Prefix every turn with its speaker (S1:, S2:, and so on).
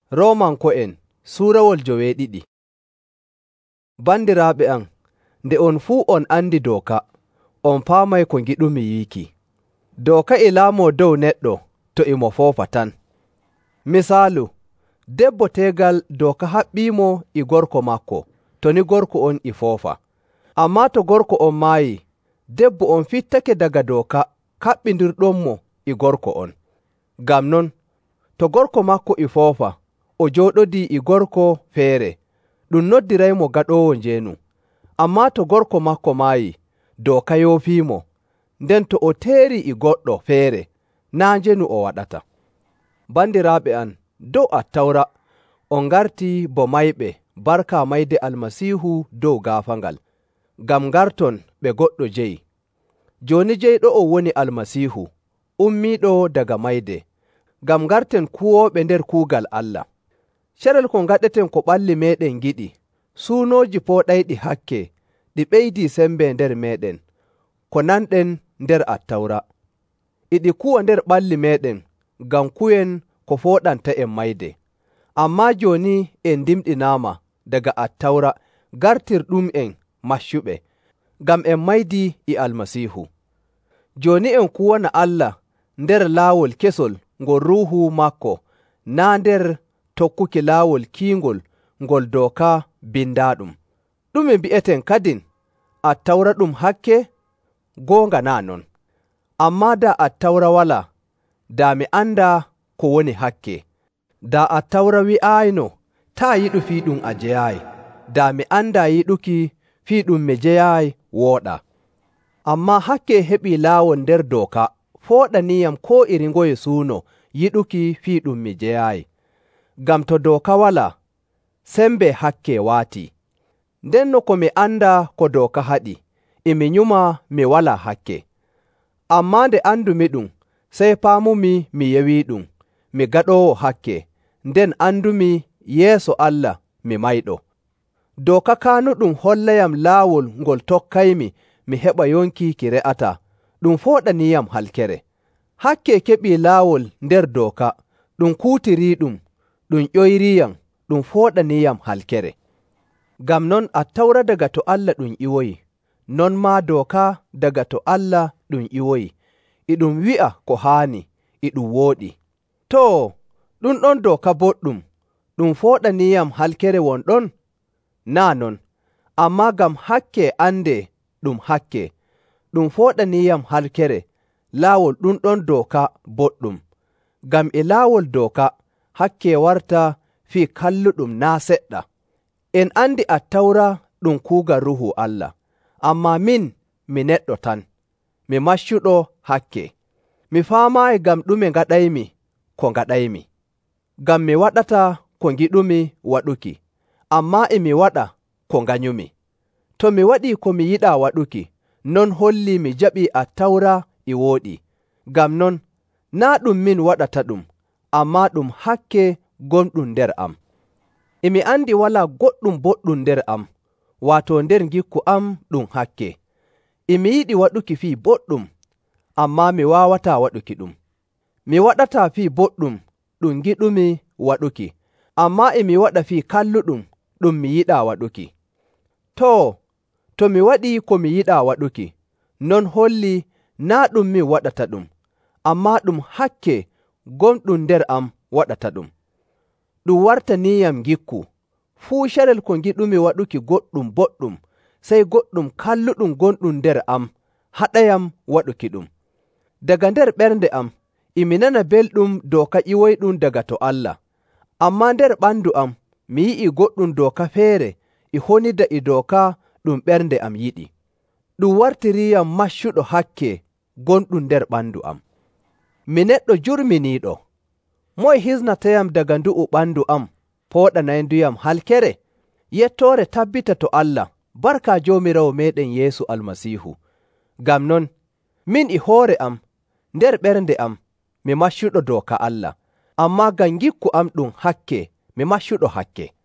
S1: Roomanko'en Suurawol joweeɗiɗi. Bandiraaɓe am, nde on fuu on andi dooka, on paamay ko ngiɗumi wiiki. Dooka e laamoo dow neɗɗo to imo foofa tan. Misaalu, debbo teegal dooka haɓɓiimo e gorko makko, to ni gorko on e foofa. Ammaa to gorko on maayi, debbo on fittake daga dooka kaɓɓindirɗonmo e gorko on. Ngam non, to gorko makko e foofa, o jooɗodii e gorko feere, ɗum noddiraymo gaɗoowo njeenu. Ammaa to gorko makko maayi, dooka yoofiimo, nden to o teeri e goɗɗo feere, naa njeenu o waɗata. Bandiraaɓe am, dow Attawra, on ngartii bo mayɓe barka mayde Almasiihu dow gaafaangal, ngam ngarton ɓe goɗɗo jeyi. Jooni jeyɗo o woni Almasiihu, ummiiɗo daga mayde, ngam ngarten kuwooɓe nder kuugal Allah. Carel ko ngaɗeten ko ɓalli meeɗen ngiɗi, suunooji pooɗayɗi hakke, ɗi ɓeydii sembe nder meeɗen, ko nanɗen nder Attawra. Iɗi kuwa nder ɓalli meeɗen, ngam kuwen ko fooɗanta'en mayde. Ammaa jooni en ndimɗinaama daga Attawra gartirɗum'en maccuɓe, ngam en maydii e Almasiihu. Jooni en kuwana Allah nder laawol kesol ngol Ruuhu maako, naa nder tokkuki laawol kiingol ngol dooka bindaaɗum. Ɗume mbi'eten kadin? Attawra ɗum hakke? Goonga naa non. Ammaa daa Attawra walaa, daa mi annda ko woni hakke. Daa Attawra wi'aayno, taa yiɗu fii ɗum a jeyaayi, daa mi anndaa yiɗuki fii ɗum mi jeyaayi wooɗaa. Ammaa hakke heɓii laawol nder dooka, fooɗaniiyam koo iri ngoye suuno yiɗuki fii ɗum mi jeyaayi. Ngam to dooka walaa, sembe hakke waatii. Ndenno ko mi annda ko dooka haɗi, emi nyuma mi walaa hakke. Ammaa nde andumi ɗum, sey paamumi mi yewii ɗum, mi gaɗoowo hakke, nden andumi yeeso Allah mi mayɗo. Dooka kaanuɗum hollayam laawol ngol tokkaymi mi heɓa yonki ki re'ataa, ɗum fooɗaniiyam halkere. Hakke keɓii laawol nder dooka, ɗum kuutiriiɗum, ɗum ƴoyriiyam, ɗum fooɗaniiyam halkere. Ngam non Attawra daga to Allah ɗum iwoyi, non maa dooka daga to Allah ɗum iwoyi, e ɗum wi'a ko haani, e ɗum wooɗi. Too, ɗum ɗon dooka boɗɗum, ɗum fooɗaniiyam halkere wonɗon? Naa non, ammaa ngam hakke ande ɗum hakke, ɗum fooɗaniiyam halkere, laawol ɗum ɗon dooka boɗɗum. Ngam e laawol dooka, hakke warta fii kalluɗum naa seɗɗa. En andi Attawra ɗum kuugal Ruuhu Allah, ammaa min mi neɗɗo tan, mi maccuɗo hakke. Mi faamaayi ngam ɗume ngaɗaymi ko ngaɗaymi. Ngam mi waɗata ko ngiɗumi waɗuki, ammaa e mi waɗa ko nganyumi. To mi waɗii ko mi yiɗaa waɗuki, non hollii mi jaɓii Attawra e wooɗi. Ngam non, naa ɗum min waɗata ɗum, ammaa ɗum hakke gonɗum nder am. Emi andi walaa goɗɗum boɗɗum nder am, waato nder ngikku am ɗum hakke. Emi yiɗi waɗuki fii boɗɗum, ammaa mi waawataa waɗuki ɗum. Mi waɗataa fii boɗɗum ɗum ngiɗumi waɗuki, ammaa emi waɗa fii kalluɗum ɗum mi yiɗaa waɗuki. To mi waɗii ko mi yiɗaa waɗuki, non hollii naa ɗum min waɗata ɗum, ammaa ɗum hakke gonɗum nder am waɗata ɗum. Ɗum wartaniiyam ngikku, fuu carel ko ngiɗumi waɗuki goɗɗum boɗɗum, sey goɗɗum kalluɗum gonɗum nder am haɗayam waɗuki ɗum. Daga nder ɓernde am, emi nana belɗum dooka ƴiwoyɗum daga to Allah, ammaa nder ɓandu am mi yi'ii goɗɗum dooka feere e honida e dooka ɗum ɓernde am yiɗi. Ɗum wartiriiyam maccuɗo hakke gonɗum nder ɓandu am. Mi neɗɗo jurminiiɗo, moye hisnatayam daga ndu'u ɓandu am pooɗanayduyam halkere? Yettoore tabbita to Allah, barka Joomiraawo meeɗen Yeesu Almasiihu. Ngam non, min e hoore am, nder ɓernde am, mi maccuɗo dooka Allah, ammaa ngam ngikku am ɗum hakke, mi maccuɗo hakke.